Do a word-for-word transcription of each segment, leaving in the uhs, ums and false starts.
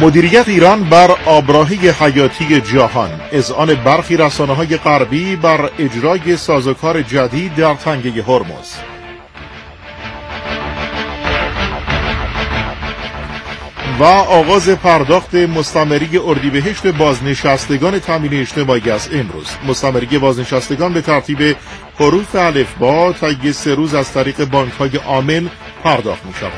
مدیریت ایران بر آبراهی حیاتی جهان، اذعان برخی رسانه‌های غربی بر اجرای سازوکار جدید در تنگه هرمز. و آغاز پرداخت مستمری اردیبهشت بازنشستگان تامین اجتماعی از امروز. مستمری بازنشستگان به ترتیب حروف الفبا طی سه روز از طریق بانک‌های عامل پرداخت می‌شود.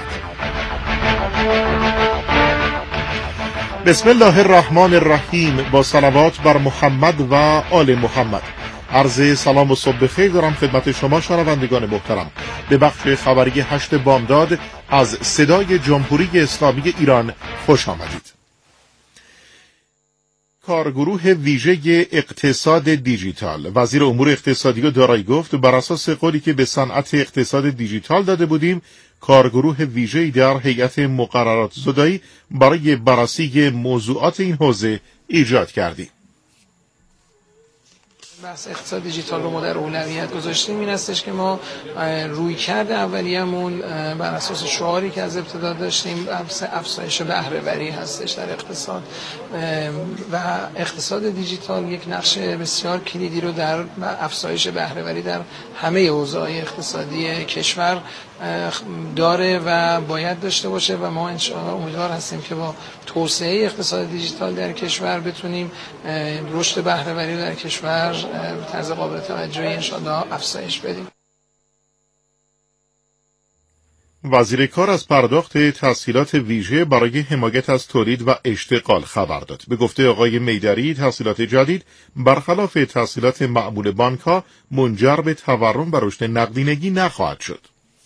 بسم الله الرحمن الرحیم. با صلوات بر محمد و آل محمد. عرض سلام و صبح بخیر دارم خدمت شما شنوندگان محترم. به بخش خبری هشت بامداد از صدای جمهوری اسلامی ایران خوش آمدید. کارگروه ویژه اقتصاد دیجیتال. وزیر امور اقتصادی و دارایی گفت بر اساس قولی که به صنعت اقتصاد دیجیتال داده بودیم، کارگروه ویژه‌ای در هیئت مقررات زدایی برای بررسی موضوعات این حوزه ایجاد کردیم. بحث اقتصاد دیجیتال رو ما در اولویت گذاشتیم. این هستش که ما رویکرد اولیه‌مون بر اساس شعاری که از ابتدا داشتیم افزایش بهره‌وری هستش در اقتصاد و اقتصاد دیجیتال یک نقش بسیار کلیدی رو در افزایش بهره‌وری در همه حوزه‌های اقتصادی کشور داره و باید داشته باشه و ما انشاءالله امیدوار هستیم که با توسعه اقتصاد دیجیتال در کشور بتونیم رشد بهره‌وری در کشور به طرز قابل توجهی انشاءالله افزایش بدیم. وزیر کار از پرداخت تسهیلات ویژه برای حمایت از تولید و اشتغال خبر داد. به گفته آقای میدری، تسهیلات جدید برخلاف تسهیلات معمول بانک‌ها منجر به تورم و رشد نقدینگی نخواهد شد.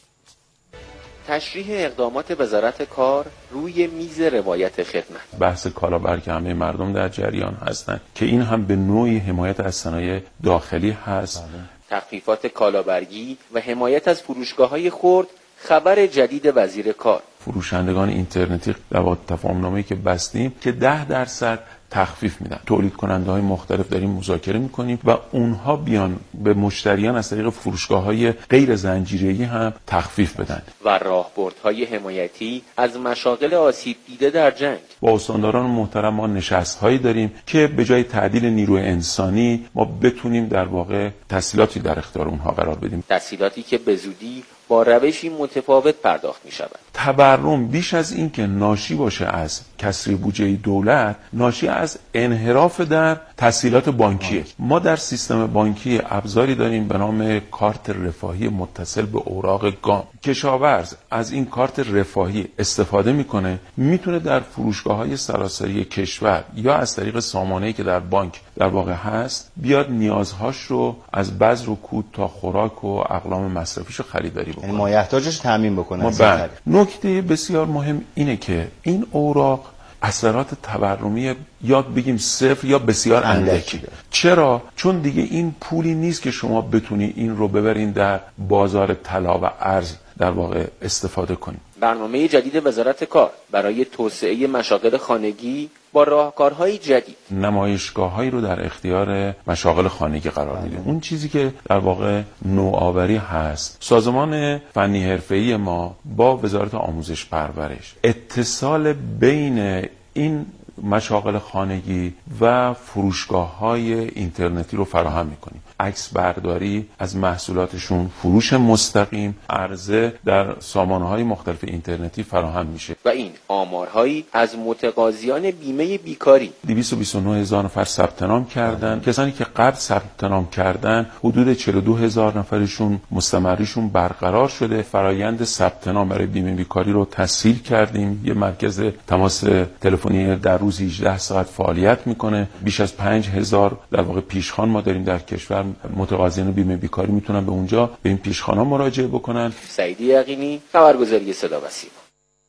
تشریح اقدامات وزارت کار روی میز روایت خدمت. بحث کالابر که همه مردم در جریان هستند که این هم به نوعی حمایت از صنایع داخلی هست. تخفیفات کالابرگی و حمایت از فروشگاه‌های خرد. خبر جدید وزیر کار. فروشندگان اینترنتی در واقع تفاهم‌نامه‌ای که بستیم که ده درصد تخفیف میدن. تولید کننده های مختلف داریم مذاکره میکنیم و اونها بیان به مشتریان از طریق فروشگاه‌های غیر زنجیره‌ای هم تخفیف بدن. و راهبردهای حمایتی از مشاغل آسیب دیده در جنگ. با استانداران محترم ما نشست‌هایی داریم که به جای تعدیل نیروی انسانی ما بتونیم در واقع تسهیلاتی در اختیار اونها قرار بدیم. تسهیلاتی که به زودی با روشی متفاوت پرداخت می شود. تورم بیش از این که ناشی باشه از کسری بودجه دولت، ناشی از انحراف در تسهیلات بانکیه. ما در سیستم بانکی ابزاری داریم به نام کارت رفاهی متصل به اوراق گام. کشاورز از این کارت رفاهی استفاده میکنه، میتونه در فروشگاه‌های سراسری کشور یا از طریق سامانه‌ای که در بانک در واقع هست بیاد نیازهاش رو از بذر و کود تا خوراک و اقلام مصرفیشو خریداری بکنه. یعنی مایحتاجش تامین بکنه. نکته بسیار مهم اینه که این اوراق اثرات تورمی یا بگیم صفر یا بسیار اندکی. چرا؟ چون دیگه این پولی نیست که شما بتونی این رو ببرین در بازار طلا و ارز در واقع استفاده کنید. برنامه جدید وزارت کار برای توسعه مشاغل خانگی با راهکارهای جدید. نمایشگاه‌هایی رو در اختیار مشاغل خانگی قرار میدیم. اون چیزی که در واقع نوآوری هست، سازمان فنی حرفه‌ای ما با وزارت آموزش پرورش اتصال بین این مشاغل خانگی و فروشگاه‌های اینترنتی رو فراهم می‌کنیم. عکس برداری از محصولاتشون، فروش مستقیم، عرضه در سامانه‌های مختلف اینترنتی فراهم میشه. و این آمارهایی از متقاضیان بیمه بیکاری. دویست و بیست و نه هزار نفر ثبت نام کردن. کسانی که قبل ثبت نام کردن حدود چهل و دو هزار نفرشون مستمریشون برقرار شده. فرایند ثبت نام برای بیمه بیکاری رو تسهیل کردیم. یه مرکز تماس تلفنی در روز هجده ساعت فعالیت میکنه. بیش از پنج هزار در واقع پیشخوان ما داریم در کشور. متقاضیان بیمه بیکاری میتونن به اونجا به این پیشخوانا مراجعه بکنن. سعید یقینی، خبرگزاری صدا و سیما.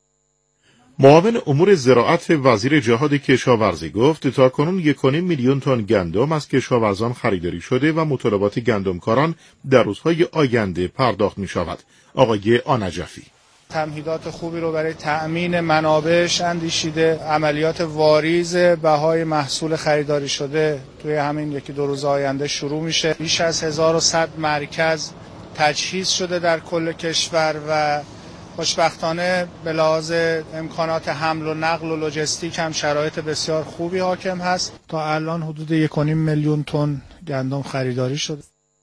معاون امور زراعت وزیر جهاد کشاورزی گفت تا کنون یک و نیم میلیون تن گندم از کشاورزان خریداری شده و مطالبات گندمکاران در روزهای آینده پرداخت می شود. آقای آنجفی تمهیدات خوبی رو برای تأمین منابعش اندیشیده. عملیات واریز بهای محصول خریداری شده توی همین یکی دو روز آینده شروع میشه. بیش از هزار و صد مرکز تجهیز شده در کل کشور و خوشبختانه به لحاظ امکانات حمل و نقل و لوجستیک هم شرایط بسیار خوبی حاکم هست. تا الان حدود یک و نیم میلیون تن گندم خریداری شده.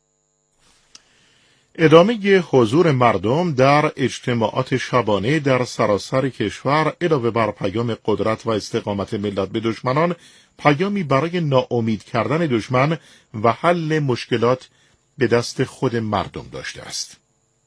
ادامه حضور مردم در اجتماعات شبانه در سراسر کشور علاوه بر پیام قدرت و استقامت ملت به دشمنان، پیامی برای ناامید کردن دشمن و حل مشکلات به دست خود مردم داشته است.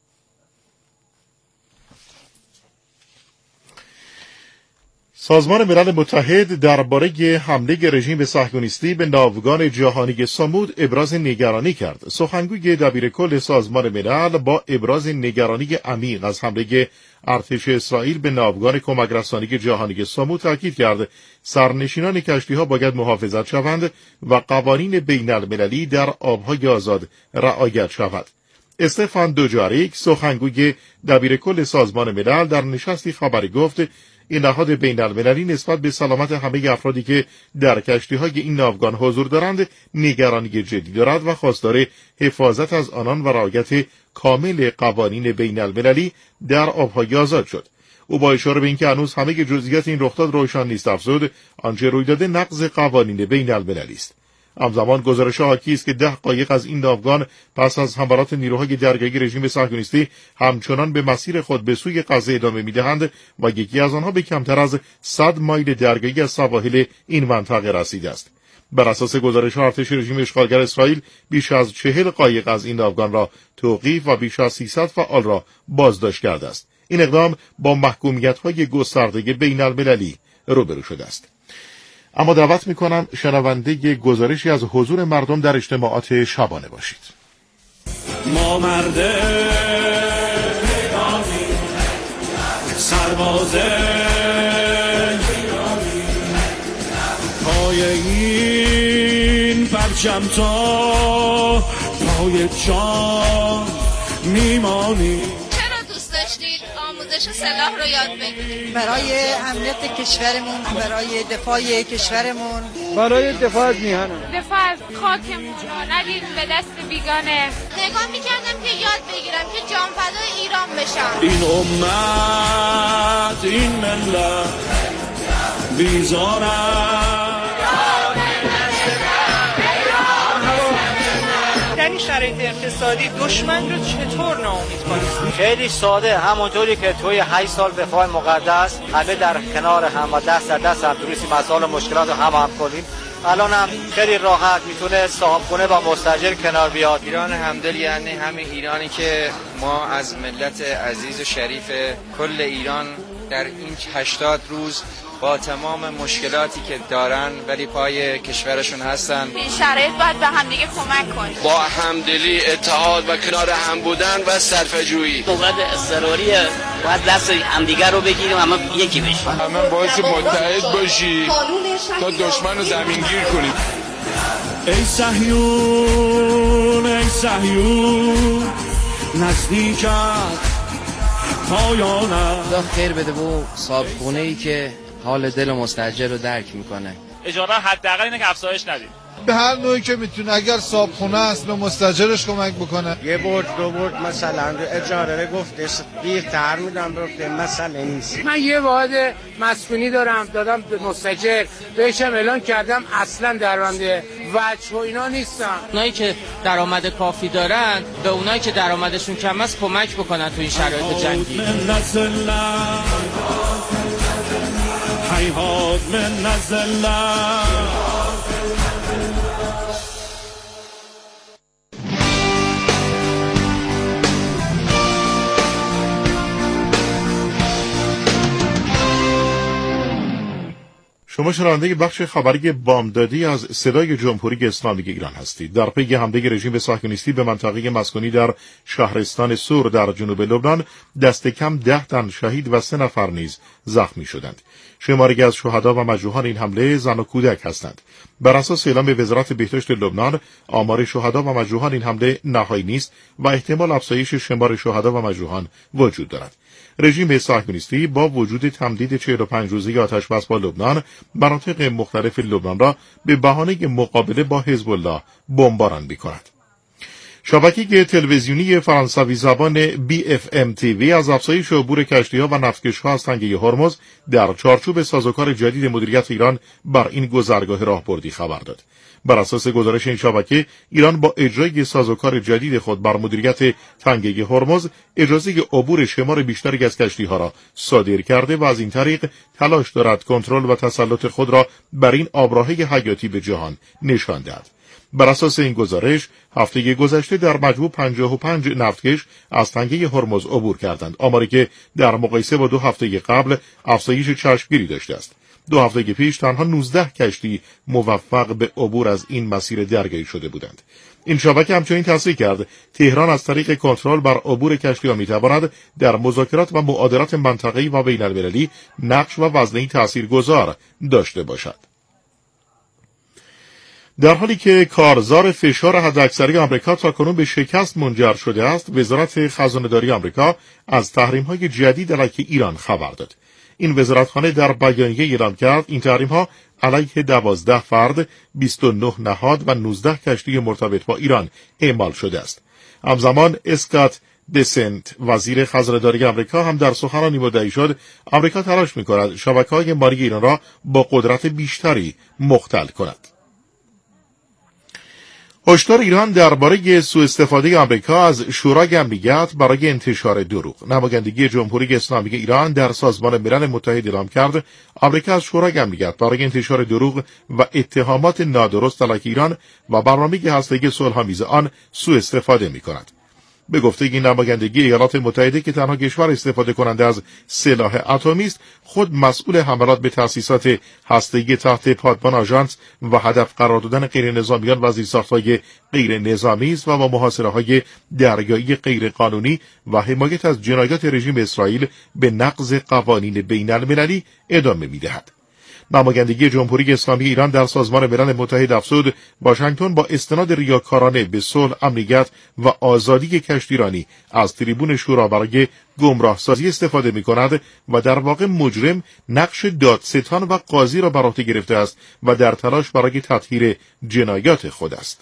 سازمان ملل متحد درباره حمله رژیم صهیونیستی به ناوگان جهانی صمود ابراز نگرانی کرد. سخنگوی دبیرکل سازمان ملل با ابراز نگرانی عمیق از حمله ارتش اسرائیل به ناوگان کمک رسانی جهانی صمود تاکید کرد سرنشینان کشتی‌ها باید محافظت شوند و قوانین بین المللی در آبهای آزاد رعایت شود. استفان دوجاریک، سخنگوی دبیرکل سازمان ملل، در نشستی خبری گفت این نهاد بین المللی نسبت به سلامت همه افرادی که در کشتی‌های این ناوگان حضور دارند نگرانی جدی دارد و خواستار حفاظت از آنان و رعایت کامل قوانین بین المللی در آبهای آزاد شد. او با اشاره به اینکه هنوز همه جزئیات این رخداد روشن نیست افزود آنچه روی داده نقض قوانین بین المللی است. همزمان گزارش حاکی است که ده قایق از این ناوگان پس از حملات نیروهای دریایی رژیم صهیونیستی همچنان به مسیر خود به سوی غزه ادامه می‌دهند و یکی از آنها به کمتر از صد مایل دریایی از سواحل این منطقه رسیده است. بر اساس گزارش ارتش رژیم اشغالگر اسرائیل بیش از چهل قایق از این ناوگان را توقیف و بیش از سیصد فعال را بازداشت کرده است. این اقدام با محکومیت‌های گسترده بین المللی روبرو شده است. اما دعوت میکنم شنونده گزارشی از حضور مردم در اجتماعات شبانه باشید. ما مرده سربازه پای این پرچم تا پای جان میمانی. آموزش سلاح رو یاد بگیریم برای امنیت کشورمون، برای دفاع کشورمون، برای دفاع از میهنمون، دفاع از خاکمون رو ندیم به دست بیگانه. نگاه میکردم که یاد بگیرم که جان فدای ایران بشم. این امت این ملت بیزارم. در این شرایط اقتصادی دشمن رو چطور ناامید کنیم؟ خیلی ساده، همونطوری که توی هشت سال دفاع مقدس همه در کنار هم و دست در دست هم درستی مسائل و مشکلات رو هم هم کنیم، الان هم خیلی راحت میتونه صاحبخونه با مستاجر کنار بیاد. ایران همدل یعنی همین ایرانی که ما از ملت عزیز و شریف کل ایران در این هشتاد روز با تمام مشکلاتی که دارن ولی پای کشورشون هستن. این شرایط باید به همدیگه کمک کنیم. با همدلی، اتحاد و کنار هم بودن و صرفه‌جویی. موقع اضطراریه باید دست همدیگه رو بگیریم اما یکی بشیم. همه باعث متحد باشی تا دشمن رو زمینگیر کنیم. ای صهیون ای صهیون نزدیکت پایانه. خدا خیر بده و صاحبخونه ای که حال دل مستاجر رو درک میکنه. اجاره حداقل اینه که افزایش ندید. به هر نوعی که میتونه، اگر صاحبخونه است به مستاجرش کمک بکنه. یه برد دو برد مثلا اجاره رو گفتش دیرتر میدم گفته مسئله نیست. من یه واحد مسکونی دارم دادم به مستاجر، بهشم اعلان کردم اصلا درآمد وجه و اینا نیستن. اونایی که درآمد کافی دارن به اونایی که درآمدشون کم است کمک بکنن تو این شرایط جنگی. هیهات من نزلنا. شما شنونده بخش خبری بامدادی از صدای جمهوری اسلامی ایران هستید. در پی حمله رژیم صهیونیستی به منطقه مسکونی در شهرستان سور در جنوب لبنان، دست کم ده تن شهید و سه نفر نیز زخمی شدند. شماری از شهدا و مجروحان این حمله زن و کودک هستند. بر اساس اعلام وزارت بهداشت لبنان، آمار شهدا و مجروحان این حمله نهایی نیست و احتمال افزایش شمار شهدا و مجروحان وجود دارد. رژیم صهیونیستی با وجود تمدید چهل و پنج روزه آتش بس با لبنان، مناطق مختلف لبنان را به بهانه مقابله با حزب الله بمباران می‌کند. شبکه تلویزیونی فرانسوی زبان بی اف ام تی وی از افزایش عبور کشتی‌ها و نفتکش‌ها از تنگه هرمز در چارچوب سازوکار جدید مدیریت ایران بر این گذرگاه راهبردی خبر داد. بر اساس گزارش این شبکه، ایران با اجرای سازوکار جدید خود بر مدیریت تنگه هرمز اجازه عبور شمار بیشتری از کشتی‌ها را صادر کرده و از این طریق تلاش دارد کنترل و تسلط خود را بر این آبراهه حیاتی به جهان نشان دهد. بر اساس این گزارش، هفته گذشته در مجموع پنجاه و پنج نفتکش از تنگه هرمز عبور کردند، آماری که در مقایسه با دو هفته قبل افزایش چشمگیری داشته است. دو هفته پیش تنها نوزده کشتی موفق به عبور از این مسیر درگاهی شده بودند. این شبکه همچنین تصریح کرد تهران از طریق کنترل بر عبور کشتی‌ها می‌تواند در مذاکرات و معادلات منطقه‌ای و بین‌المللی نقش و وزنه‌ای تاثیرگذار داشته باشد. در حالی که کارزار فشار حداکثری آمریکا تاکنون به شکست منجر شده است، وزارت خزانه‌داری آمریکا از تحریم‌های جدید علیه ایران خبر داد. این وزارتخانه در بیانیه اعلام کرد این تحریم‌ها علیه دوازده فرد، بیست و نه نهاد و نوزده کشتی مرتبط با ایران اعمال شده است. همزمان اسکات بسنت، وزیر خزانه‌داری آمریکا، هم در سخنرانی مدعی شد آمریکا تلاش می‌کند شبکه‌های مالی ایران را با قدرت بیشتری مختل کند. هشدار ایران درباره سوء استفاده آمریکا از شورای امنیت برای انتشار دروغ. نمایندگی جمهوری اسلامی ایران در سازمان ملل متحد اعلام کرد آمریکا از شورای امنیت برای انتشار دروغ و اتهامات نادرست علیه ایران و برنامه هسته‌ای صلح‌آمیز آن سوء استفاده می‌کند. به گفته این نمایندگی، ایالات متحده که تنها کشور استفاده کننده از سلاح اتمی است، خود مسئول حملات به تأسیسات هسته‌ای تحت پادمان آژانس و هدف قرار دادن غیر نظامیان و زیرساخت‌های غیر نظامی است و با محاصره‌های دریایی غیر قانونی و حمایت از جنایات رژیم اسرائیل به نقض قوانین بین‌المللی ادامه می‌دهد. نمایندگی جمهوری اسلامی ایران در سازمان ملل متحد افزود واشنگتن با استناد ریاکارانه به صلح، امنیت و آزادی کشتیرانی از تریبون شورا برای گمراهسازی استفاده می‌کند و در واقع مجرم نقش دادستان و قاضی را بر عهده گرفته است و در تلاش برای تطهیر جنایات خود است.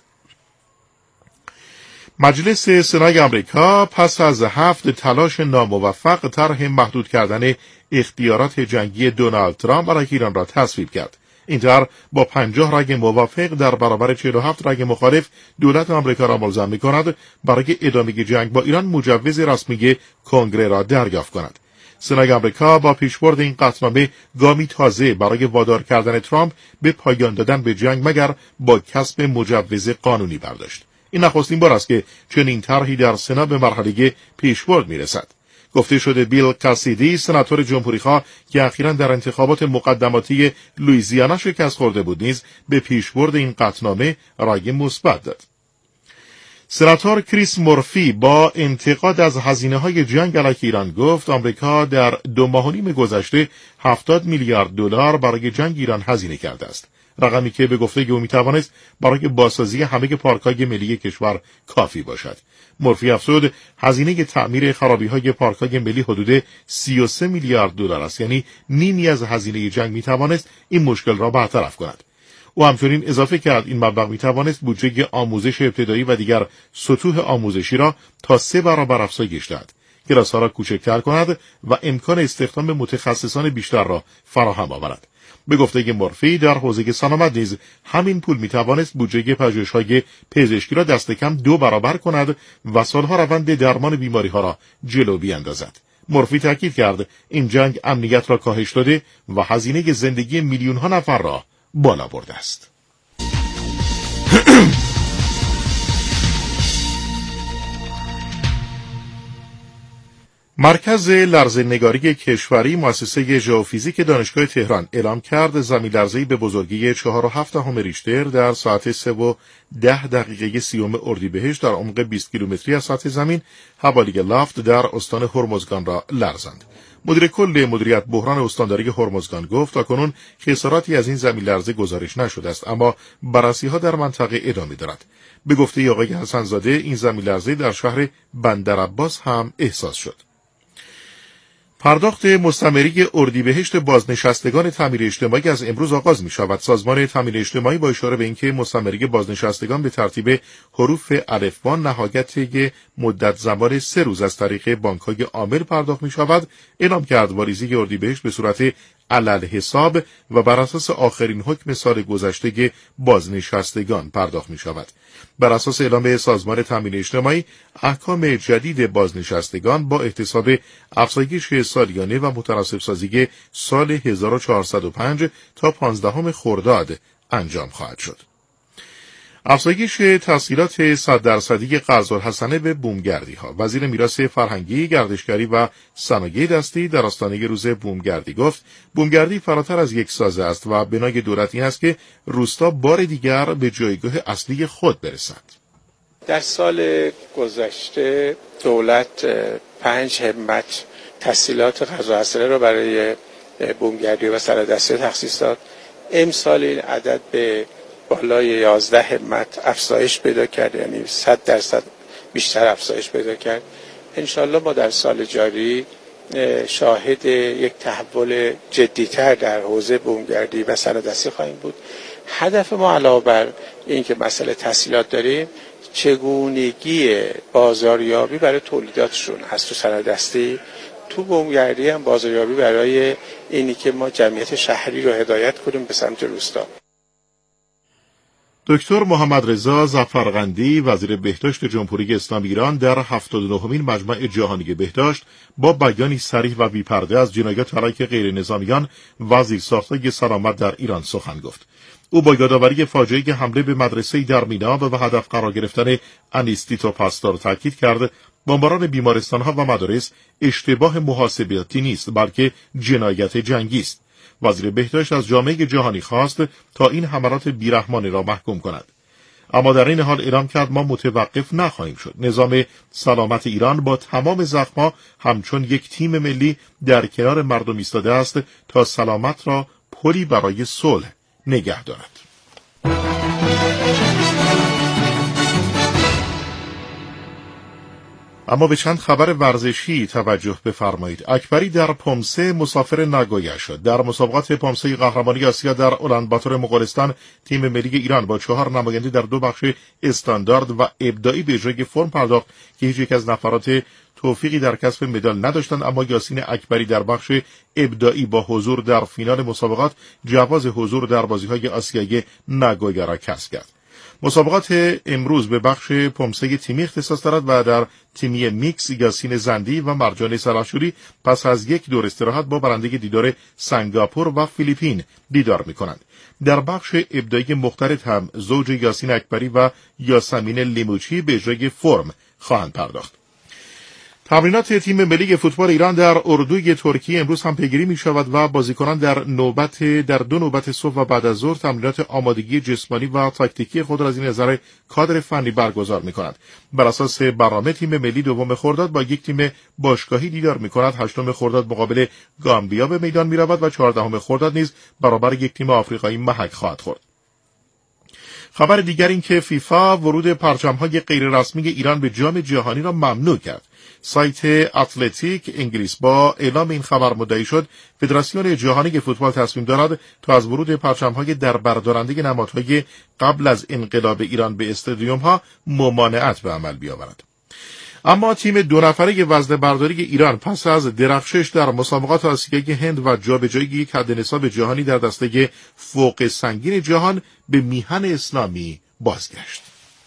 مجلس سنای آمریکا پس از هفت تلاش ناموفق طرح محدود کردن اختیارات جنگی دونالد ترامپ علیه ایران را تصویب کرد. این طرح با پنجاه رأی موافق در برابر چهل و هفت رأی مخالف دولت آمریکا را ملزم می‌کند برای ادامه جنگ با ایران مجوز رسمی کنگره را دریافت کند. سنای آمریکا با پیشبرد این قطعنامه گامی تازه برای وادار کردن ترامپ به پایان دادن به جنگ مگر با کسب مجوز قانونی برداشت. این نخستین بار است که چنین طرحی در سنا به مرحله پیشبرد می‌رسد. گفته شده بیل کاسیدی، سناتور جمهوری‌خواه که اخیراً در انتخابات مقدماتی لوئیزیانا شکست خورده بود، نیز به پیشبرد این قطعنامه رأی مثبت داد. سناتور کریس مورفی با انتقاد از هزینه‌های جنگ علیه ایران گفت آمریکا در دو ماه و نیم گذشته هفتاد میلیارد دلار برای جنگ ایران هزینه کرده است. رقمی که به گفته او میتوانست برای بازسازی همه پارک‌های ملی کشور کافی باشد. مورفی افزود هزینه تعمیر خرابی‌های پارک‌های ملی حدود سی و سه میلیارد دلار است، یعنی نیمی از هزینه جنگ میتوانست این مشکل را برطرف کند. او همچنین اضافه کرد این مبلغ میتوانست بودجه آموزش ابتدایی و دیگر سطوح آموزشی را تا سه برابر افزایش دهد، کلاس‌ها را کوچکتر کند و امکان استخدام متخصصان بیشتر را فراهم آورد. به گفته مورفی در حوزه سلامت نیز همین پول میتوانست بودجه پژوهش‌های پزشکی را دست کم دو برابر کند و سالها روند درمان بیماری‌ها را جلو بیاندازد. مورفی تاکید کرد این جنگ امنیت را کاهش داده و هزینه زندگی میلیون‌ها نفر را بالا برده است. مرکز لرزه‌نگاری کشوری مؤسسه ژئوفیزیک دانشگاه تهران اعلام کرد زمین لرزه‌ای به بزرگی چهار و هفت دهم ریشتر در ساعت سه و ده دقیقه سیوم اردیبهشت در عمق بیست کیلومتری از سطح زمین حوالی لافت در استان هرمزگان را لرزاند. مدیر کل مدیریت بحران استانداری هرمزگان گفت تاکنون خساراتی از این زمین لرزه گزارش نشده است، اما بررسی‌ها در منطقه ادامه دارد. به گفته آقای حسن‌زاده این زمین لرزه در شهر بندرعباس هم احساس شد. پرداخت مستمری اردیبهشت بازنشستگان تامین اجتماعی از امروز آغاز می شود. سازمان تامین اجتماعی با اشاره به اینکه مستمری بازنشستگان به ترتیب حروف الفبا نهایت مدت زمان سه روز از طریق بانک‌های عامل پرداخت می شود، اعلام کرد واریزی اردیبهشت به صورت علل حساب و بر اساس آخرین حکم سال گذشته بازنشستگان پرداخت می شود. بر اساس اعلام سازمان تامین اجتماعی، احکام جدید بازنشستگان با احتساب افزایش سالیانه و متناسب سازی سال هزار و چهارصد و پنج تا پانزدهم خرداد انجام خواهد شد. افزایش تسهیلات صد درصدی قرض‌الحسنه به بومگردی ها. وزیر میراث فرهنگی، گردشگری و صنایع دستی در آستانه روز بومگردی گفت بومگردی فراتر از یک سازه است و بنای دولت این است که روستا بار دیگر به جایگاه اصلی خود برسد. در سال گذشته دولت پنج همت تسهیلات قرض‌الحسنه را برای بومگردی و صنایع تخصیص داد. امسال این عدد به بالای یازده همت افزایش پیدا کرد، یعنی صد درصد بیشتر افزایش پیدا کرد. انشالله ما در سال جاری شاهد یک تحول جدی‌تر در حوزه بومگردی و صنایع خواهیم بود. هدف ما علاوه بر این که مسئله تسهیلات داریم، چگونگی بازاریابی برای تولیداتشون هست. تو صنایع تو بومگردی هم بازاریابی برای اینی که ما جمعیت شهری رو هدایت کنیم به سمت روستا. دکتر محمد رضا ظفرقندی، وزیر بهداشت جمهوری اسلامی ایران، در هفتاد و نهمین مجمع جهانی بهداشت با بیانی صریح و بی‌پرده از جنایات علیه غیر نظامیان و زیرساخت‌های سلامت در ایران سخن گفت. او با یادآوری فاجعه حمله به مدرسه‌ای در مینا و هدف قرار گرفتن انیستیتو پاستور تاکید کرد بمباران بیمارستان‌ها و مدارس اشتباه محاسباتی نیست، بلکه جنایت جنگی است. وزیر بهداشت از جامعه جهانی خواست تا این حملات بیرحمانه را محکوم کند. اما در این حال اعلام کرد ما متوقف نخواهیم شد. نظام سلامت ایران با تمام زخم‌ها همچون یک تیم ملی در کنار مردم ایستاده است تا سلامت را پلی برای صلح نگه دارد. اما به چند خبر ورزشی توجه بفرمایید. اکبری در پومسه مسافر ناگویا شد. در مسابقات پومسه قهرمانی آسیا در اولانباتور مغولستان، تیم ملی ایران با چهار نماینده در دو بخش استاندارد و ابداعی به اجرای فرم پرداخت که هیچ یک از نفرات توفیقی در کسب مدال نداشتند، اما یاسین اکبری در بخش ابداعی با حضور در فینال مسابقات جواز حضور در بازی‌های آسیایی ناگویا را کسب کرد. مسابقات امروز به بخش پومسه تیمی اختصاص دارد و در تیمی میکس یاسین زندی و مرجان سلحشوری پس از یک دور استراحت با برنده دیدار سنگاپور و فیلیپین دیدار می‌کنند. در بخش ابداعی مختلط هم زوج یاسین اکبری و یاسمین لیموچی به اجرای فرم خواهند پرداخت. تمرینات تیم ملی فوتبال ایران در اردوی ترکیه امروز هم پیگیری می شود و بازیکنان در نوبت در دو نوبت صبح و بعد از ظهر تمرینات آمادگی جسمانی و تاکتیکی خود را از این نظر کادر فنی برگزار می کنند. بر اساس برنامه تیم ملی دوم خرداد با یک تیم باشگاهی دیدار می کند. هشتم خرداد مقابل گامبیا به میدان می رود و چهاردهم خرداد نیز برابر یک تیم آفریقایی محک خواهد خورد. خبر دیگر این که فیفا ورود پرچم‌های غیررسمی ایران به جام جهانی را ممنوع کرد. سایت اتلتیک انگلیس با اعلام این خبر مدعی شد فدراسیون جهانی فوتبال تصمیم دارد تا از ورود پرچم‌های در بردارنده نمادهای قبل از انقلاب ایران به استادیوم‌ها ممانعت به عمل بیاورد. اما تیم دو نفره وزنه برداری ایران پس از درخشش در مسابقات آسیایی هند و جابجایی یک حدنصاب جهانی در دسته فوق سنگین جهان به میهن اسلامی بازگشت.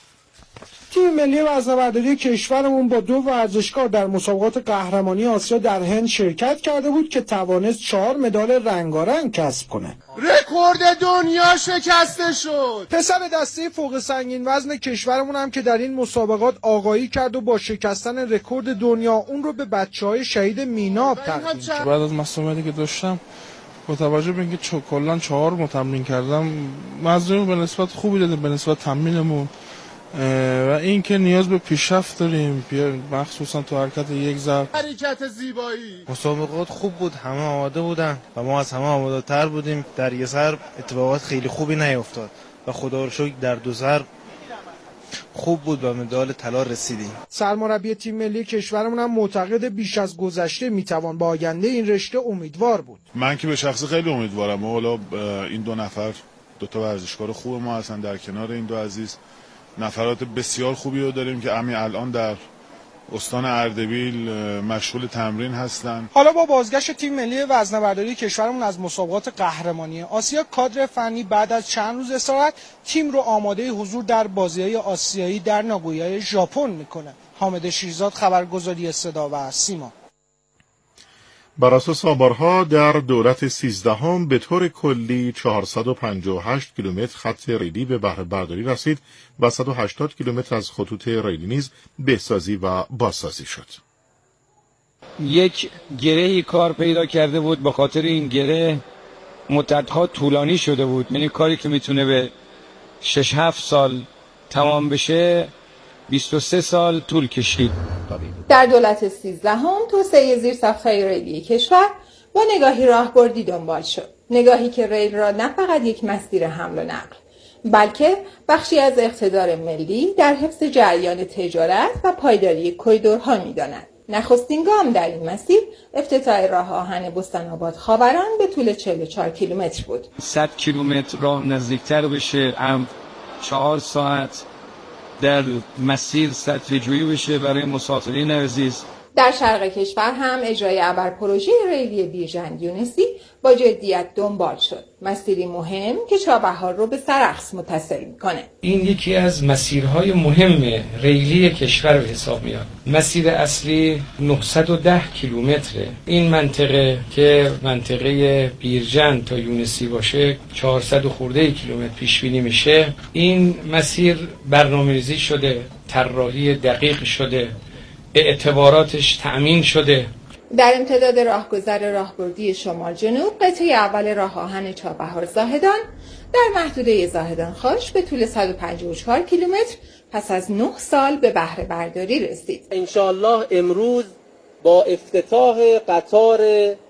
تیم ملی وزنه‌برداری کشورمون با دو ورزشکار در مسابقات قهرمانی آسیا در هند شرکت کرده بود که توانست چهار مدال رنگارنگ کسب کنه. رکورد دنیا شکسته شد. پسر دسته فوق سنگین وزن کشورمون هم که در این مسابقات آگاهی کرد و با شکستن رکورد دنیا اون رو به بچه‌های شهید میناب تقدیم کرد. بعد از مسابقاتی که داشتم با توجه به اینکه کلا چهار ماه تمرین کردم، وزنمون به نسبت خوبی داده به نسبت تمرینمون و این که نیاز به پیشرفت داریم، مخصوصا تو حرکت یک ضرب. حرکت زیبایی. مسابقات خوب بود، همه آماده بودن و ما از همه آماده تر بودیم. در یه ضرب اتفاقات خیلی خوبی نیفتاد و خدا رو شکر در دو ضرب خوب بود و مدال طلا رسیدیم. سرمربی تیم ملی کشورمون هم معتقد بیش از گذشته میتوان به آینده این رشته امیدوار بود. من که به شخصه خیلی امیدوارم. حالا این دو نفر دو تا ورزشکار خوب ما هستن، در کنار این دو عزیز نفرات بسیار خوبی رو داریم که همین الان در استان اردبیل مشغول تمرین هستن. حالا با بازگشت تیم ملی وزنه‌برداری کشورمون از مسابقات قهرمانی آسیا، کادر فنی بعد از چند روز استراحت تیم رو آماده حضور در بازی‌های آسیایی در ناگویا ژاپن میکنه. حامد شیرزاد، خبرگزاری صدا و سیما. بر اساس آمارها در دولت سیزدهم به طور کلی چهارصد و پنجاه و هشت کیلومتر خط ریلی به بهره برداری رسید و صد و هشتاد کیلومتر از خطوط ریلی نیز بهسازی و بازسازی شد. یک گرهی کار پیدا کرده بود، به خاطر این گره مدت‌ها طولانی شده بود، یعنی کاری که میتونه به شش هفت سال تمام بشه بیست و سه سال طول کشید. در دولت سیزدهم توسعه زیرساخت‌های ریلی کشور با نگاهی راهبردی دنبال شد. نگاهی که ریل را نه فقط یک مسیر حمل و نقل، بلکه بخشی از اقتدار ملی در حفظ جریان تجارت و پایداری کریدورها می‌داند. نخستین گام در این مسیر افتتاح راه آهن بستان‌آباد خاوران به طول چهل و چهار کیلومتر بود. صد کیلومتر راه نزدیکتر بشه، هم چهار ساعت در مسیر سطح‌جویی بشه برای مسافرین عزیز. در شرق کشور هم اجرای ابر پروژه ریلی بیرجند یونسی با جدیت دنبال شد. مسیری مهم که چابهار رو به سرخس متصل میکنه. این یکی از مسیرهای مهم ریلی کشور به حساب میاد. مسیر اصلی نهصد و ده کیلومتره. این منطقه که منطقه بیرجند تا یونسی باشه چهارصد خورده کیلومتر پیش بینی میشه. این مسیر برنامه‌ریزی شده، طراحی دقیق شده، اعتباراتش تأمین شده. در امتداد راهگذر راهبردی شمال جنوب قطعه اول راه آهن چابهار زاهدان در محدوده زاهدان خاش به طول صد و پنجاه و چهار کیلومتر پس از نه سال به بهره برداری رسید. انشالله امروز با افتتاح قطار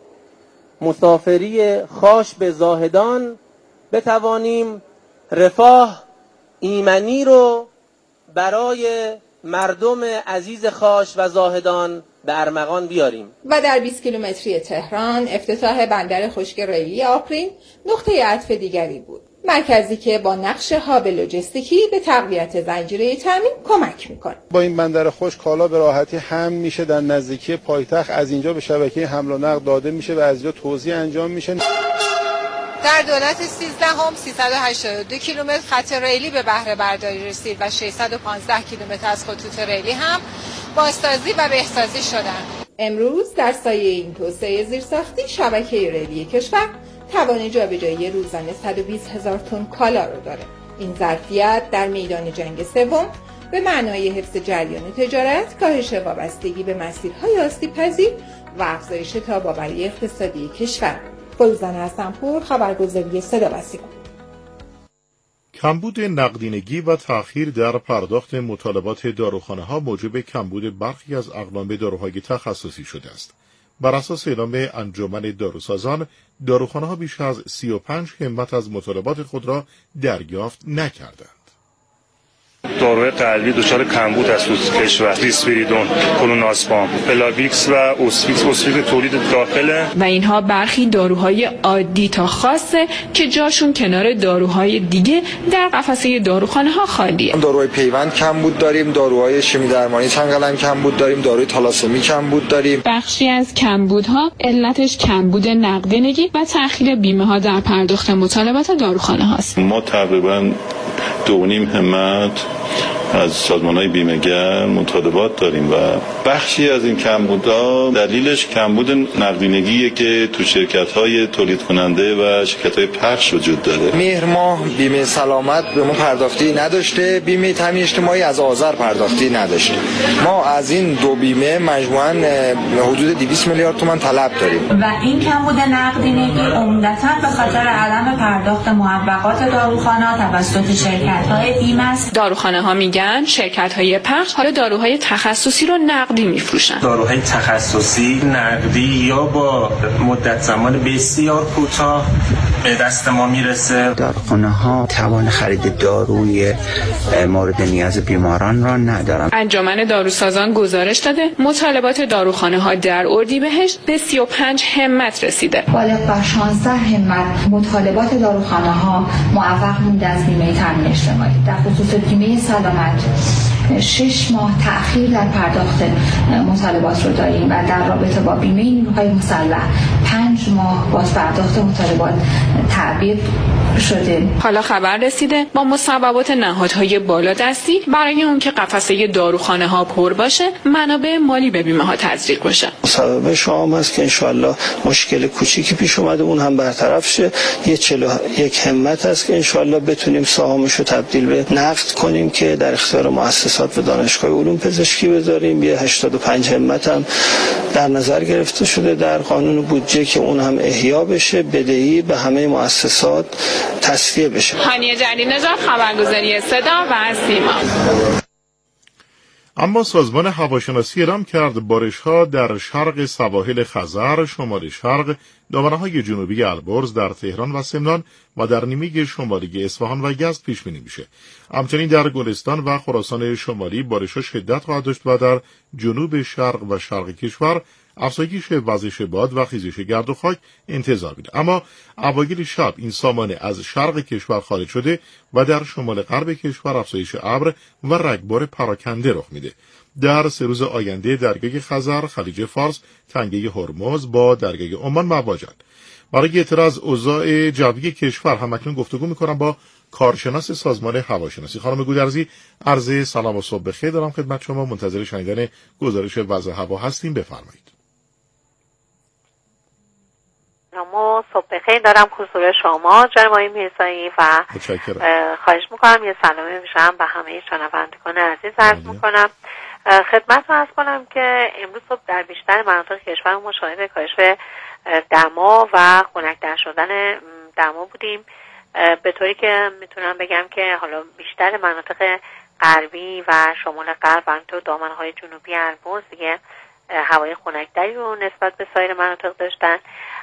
مسافری خاش به زاهدان بتوانیم رفاه ایمنی رو برای مردم عزیز خاش و زاهدان به ارمغان بیاریم. و در بیست کیلومتری تهران افتتاح بندر خشک ریلی آفرین نقطه عطف دیگری بود. مرکزی که با نقش هاب لوجستیکی به تقویت زنجیره تامین کمک میکنه. با این بندر خشک کالا به راحتی حمل میشه در نزدیکی پایتخت، از اینجا به شبکه حمل و نقل داده میشه و از اینجا توزیع انجام میشه. در دولت سیزدهم سیصد و هشتاد و دو کیلومتر خط ریلی به بهره برداری رسید و ششصد و پانزده کیلومتر از خطوط ریلی هم بازسازی و بهسازی شدند. امروز در سایه این توسعه زیرساختی شبکه ریلی کشور توان جابجایی روزانه صد و بیست هزار تن کالا رو داره. این ظرفیت در میدان جنگ سوم به معنای حفظ جریان تجارت، کاهش وابستگی به مسیرهای آسیب‌پذیر و افزایش تاب‌آوری اقتصادی کشور. فروزان حسن‌پور، خبرگزاری صدا و سیما. کمبود نقدینگی و تأخیر در پرداخت مطالبات داروخانه‌ها موجب کمبود برخی از اقلام داروهای تخصصی شده است. بر اساس اعلام انجمن داروسازان، داروخانه‌ها بیش از سی و پنج همت از مطالبات خود را دریافت نکردند. داروی قلبی دچار کمبود است تو کشور. ریسپریدون، کلوناسپام، پلاویکس و اوسفیکس اوسفیک تولید داخله و اینها برخی داروهای عادی تا خاصه که جاشون کنار داروهای دیگه در قفسه داروخانه ها خالیه. داروهای پیوند کمبود داریم، داروهای شیمی درمانی چنگلم کمبود داریم، داروی تالاسمی کمبود داریم. بخشی از کمبودها علتش کمبود نقدینگی و تأخیر بیمه ها در پرداخت مطالبات داروخانه هاست. ما تقریبا دو نیم همت از سازمان‌های بیمه‌گر مطالبات داریم و بخشی از این کمبودها دلیلش کمبود نقدینگیه که تو شرکت‌های تولید کننده و شرکت‌های پخش وجود داره. مهر ماه بیمه سلامت به ما پرداختی نداشته، بیمه تامین اجتماعی از آذر پرداختی نداشته. ما از این دو بیمه مجموعاً حدود دویست میلیارد تومان طلب داریم. و این کمبود نقدینگی عمدتاً به خاطر عدم پرداخت موفقات داروخانه‌ها توسط شرکت‌های بیمه است. داروخانه‌ها میگن میگن شرکت‌های پخش حالا داروهای تخصصی رو نقدی میفروشن. داروهای تخصصی نقدی یا با مدت زمان بسیار کوتاه به دست ما میرسه. داروخانه‌ها توان خرید داروی مورد نیاز بیماران را ندارند. انجمن داروسازان گزارش داده مطالبات داروخانه‌ها در اردیبهشت به سی و پنج همت رسیده. بالغ بر شانزده همت مطالبات داروخانه‌ها موفق مونده از بیمه تامین اجتماعی. در خصوص بیمه سلامت شش ماه تأخیر در پرداخت مطالبات رو داریم و در رابطه با بیمه نیروهای مسلح پنج ماه باز پرداخت مطالبات تعبیر شده. حالا خبر رسیده با مصوبات نهادهای بالادستی برای اون که قفسه داروخانه ها پر باشه منابع مالی به بیمه ها تزریق بشه. مصوبه شام هست که انشالله مشکل کوچیکی پیش اومده اون هم برطرف شه. یه چهل و یک همت هست که انشالله بتونیم سهامش رو تبدیل به نقد کنیم که در اختیار مؤسسات و دانشگاه علوم پزشکی بذاریم. یه هشتاد و پنج همت هم در نظر گرفته شده در قانون بودجه که اون هم احیا بشه، بدهی به همه مؤسسات تصفیه بشه. هانیه جلیل نژاد، خبرگزاری صدا و سیما. اما سازمان هواشناسی اعلام کرد بارش‌ها در شرق سواحل خزر، شمال شرق، دامنه‌های جنوبی البرز در تهران و سمنان و در نیمه شمالی اصفهان و یزد پیش بینی میشه. همچنین در گلستان و خراسان شمالی بارش‌ها شدت خواهد داشت و در جنوب شرق و شرق کشور افزایش وزش باد و خیزش گرد و خاک انتظار میره. اما اوایل شب این سامانه از شرق کشور خارج شده و در شمال غرب کشور افزایش ابر و رگبار پراکنده رخ میده. در سه روز آینده درگاه خزر، خلیج فارس، تنگه هرمز با درگاه عمان مواجه‌اند. برای اعتراض اوضاع جوی کشور هم اکنون گفتگو میکنم با کارشناس سازمان هواشناسی خانم گودرزی. عرض سلام و صبح بخیر دارم خدمت شما. منتظر شنیدن گزارش وضع هوا هستیم. بفرمایید. ما صبح بخیر دارم حضور شما جناب آقای میرزایی و خواهش میکنم یه سلامی بشم به همه شنوندگان عزیز عرض میکنم. خدمت رو عرض کنم که امروز صبح در بیشتر مناطق کشور مشاهده کاهش دما و خنک‌تر شدن دما بودیم، به طوری که میتونم بگم که حالا بیشتر مناطق غربی و شمال غرب و همینطور دامنه‌های جنوبی البرز دیگه هوای خنک‌تری رو نسبت به سایر مناطق داشتن.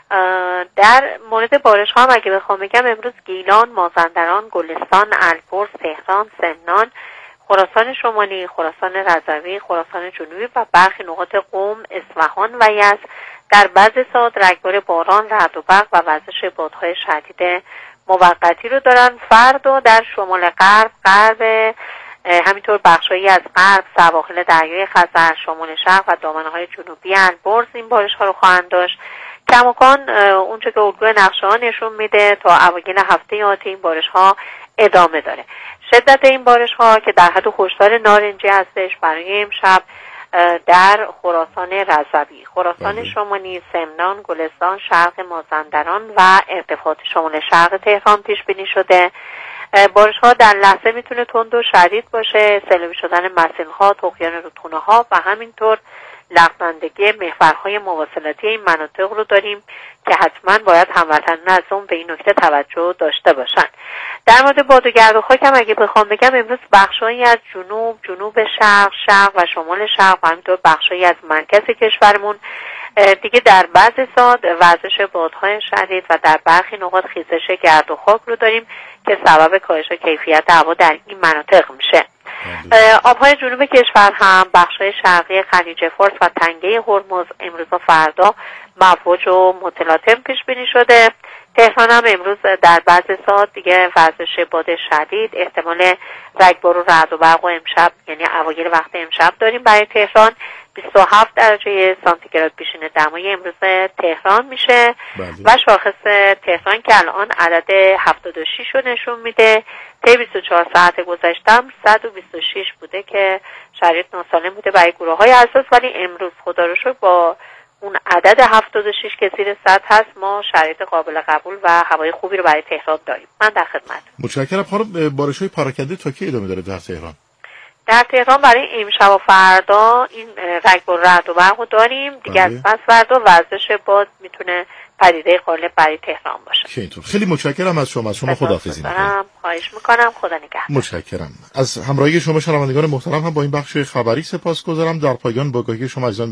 در مورد بارش ها هم اگه بخوام بگم امروز گیلان، مازندران، گلستان، البرز، تهران، سمنان، خراسان شمالی، خراسان رضوی، خراسان جنوبی و برخی نقاط قم، اصفهان و یزد در بعضی ساعات رگبار باران، رعد و برق و وزش بادهای شدید موقتی رو دارن. فردا در شمال غرب، غرب همینطور بخشایی از غرب، سواحل دریای خزر، شمال شرق و دامنه‌های جنوبی البرز این بارش ها رو خواهند داشت. کماکان اونچه که الگوی نقشه ها نشون میده تا اوایل هفته آتی این بارش ها ادامه داره. شدت این بارش ها که در حد هشدار نارنجی هستش برای امشب در خراسان رضوی، خراسان شمالی، سمنان، گلستان، شرق مازندران و ارتفاعات شمال شرق تهران پیش بینی شده. بارش ها در لحظه میتونه تند و شدید باشه، سیلابی شدن مسیل ها، طغیان رودخونه ها و همینطور لغزندگی محورهای مواصلاتی این مناطق رو داریم که حتما باید هموطنان از اون به این نکته توجه داشته باشن. در مورد باد و گرد و خاک هم اگه بخوام بگم امروز بخشایی از جنوب، جنوب شرق، شرق و شمال شرق و همینطور بخشایی از مرکز کشورمون دیگه در بعضی ساعات وزش بادهای شدید و در برخی نقاط خیزش گرد و خاک رو داریم که سبب کاهش کیفیت هوا در این مناطق میشه. آبهای جنوب کشور هم بخشای شرقی خلیج فارس و تنگه هرمز امروز و فردا مواج و متلاطم پیش بینی شده. تهران هم امروز در بعضی ساعات دیگه وزش باد شدید، احتمال رگبار و رعد و برق و امشب یعنی اوایل وقت امشب داریم. برای تهران بیست و هفت درجه سانتیگراد پیشین دمای امروز تهران میشه بله. و شاخص تهران که الان عدد هفتاد و شش رو نشون میده. طی بیست و چهار ساعت گذشتم صد و بیست و شش بوده که شرایط ناسالم بوده برای گروه های حساس، ولی امروز خدا رو شکر با اون عدد هفتاد و شش که زیر صد هست ما شرایط قابل قبول و هوای خوبی رو برای تهران داریم. من در خدمت. متشکرم خانم. بارش‌های پراکنده تا کی ادامه داره در تهران؟ در تهران برای امشب و فردا این رگبار رعد و برق رو داریم دیگه. از پس فردا وزش باد میتونه پدیده غالب برای تهران باشه. که اینطور. خیلی متشکرم از شما. از شما خداحافظی می‌کنم. خواهش می‌کنم. خدا نگهدار. متشکرم. از همراهی شما شنوندگان محترم هم با این بخش خبری سپاسگزارم. در پایان با آگاهی شما عزیزان